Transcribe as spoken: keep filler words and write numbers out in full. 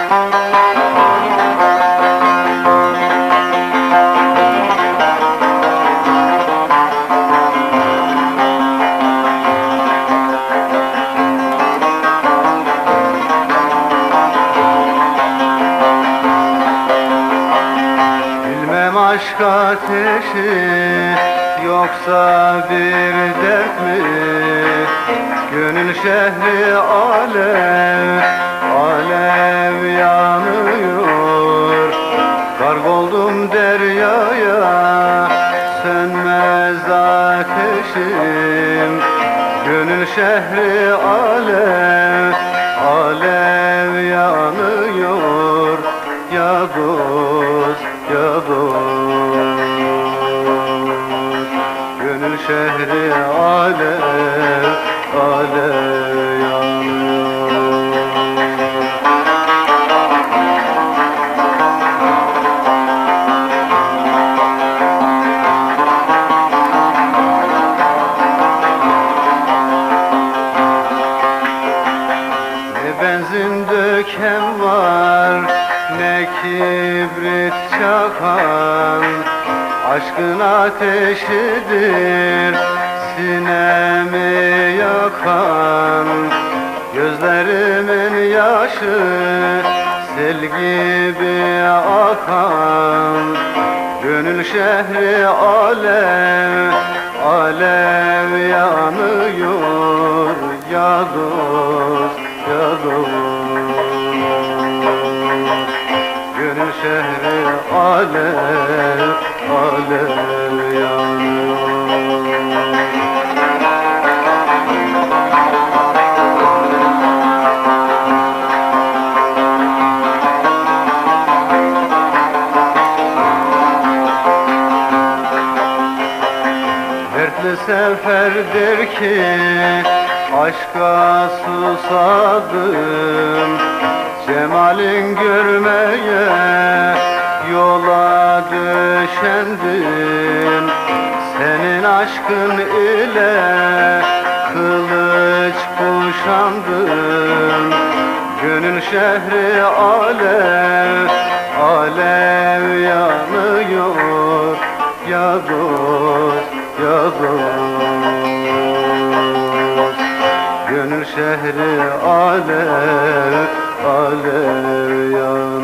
Aşk ateşi yoksa bir dert mi? Gönül şehri alev, alev yanıyor. Garg oldum deryaya, sönmez ateşim. Gönül şehri alev, alev yanıyor. Ya dost, ya dost, gönül şehri alev, alev yanıyor. Ne benzin döken var, ne kibrit çakan, aşkın ateşidir sinemi yakan. Gözlerimin yaşı sel gibi akan. Gönül şehri alev, alev yanıyor. Ya dost, ya dost, gönül şehri alev, alev yanıyor. Dertli seferdir ki aşka susadım, cemalin görmeye yola düşendim. Senin aşkın ile kılıç kuşandım. Gönül şehri alev, alev yanıyor. Ya dost, ya dost, gönül şehri alev, alev yanıyor.